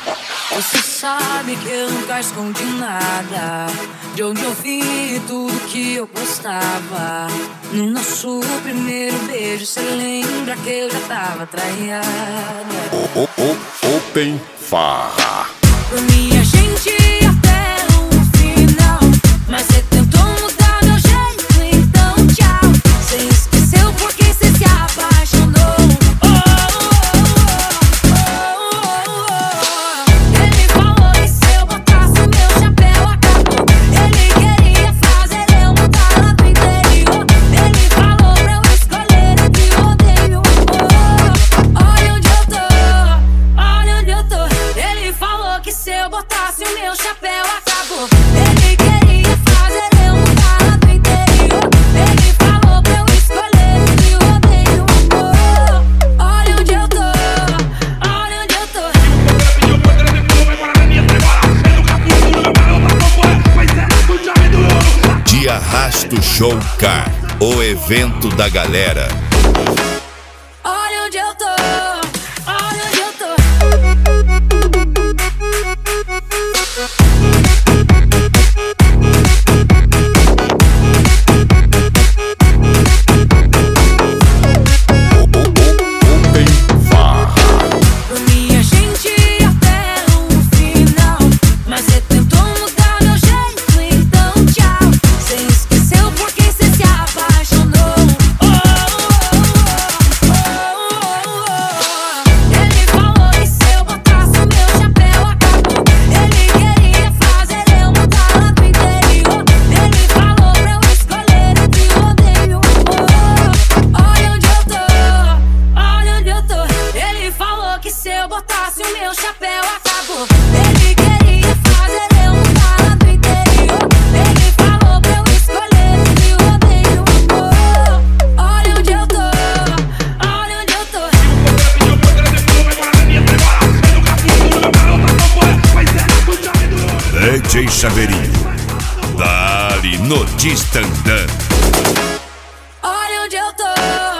Você sabe que eu nunca escondi nada, de onde eu vim e tudo que eu gostava. No nosso primeiro beijo, cê lembra que eu já tava traída. Open Farra. Por mim a gente ia até o final, mas cê tentou mudar meu jeito, então tchau. Cê esqueceu porque cê se apaixonou. Ele falou que se eu botasse o meu chapéu acabou. Ele queria fazer eu mudar lá do interior. Ele falou pra eu escolher entre o odeio e o amor. Olha onde eu tô, olha onde eu tô. Ele falou que se eu botasse o meu chapéu acabou. Ele queria fazer eu mudar lá do interior. Ele falou pra eu escolher entre o odeio e o amor. Olha onde eu tô, olha onde eu tô. Dia Arrasto Show Car, o evento da galera. Olha onde eu tô, olha onde eu tô. Open Farra. Por mim a gente ia até o final, mas cê tentou mudar meu jeito, então tchau. Cê esqueceu porque cê se apaixonou. Ele falou que se eu botasse o meu chapéu acabou. Ele queria fazer eu mudar lá do interior. Ele falou pra eu escolher entre o odeio e o amor. Olha onde eu tô, olha onde eu tô. Ele falou que se eu botasse o meu chapéu acabou. Ele queria fazer eu mudar lá do interior. Ele falou pra eu escolher entre o odeio e o amor. Olha onde eu tô, olha onde eu tô. DJ Chaveirinho, Dali no Distandã. Olha onde eu tô.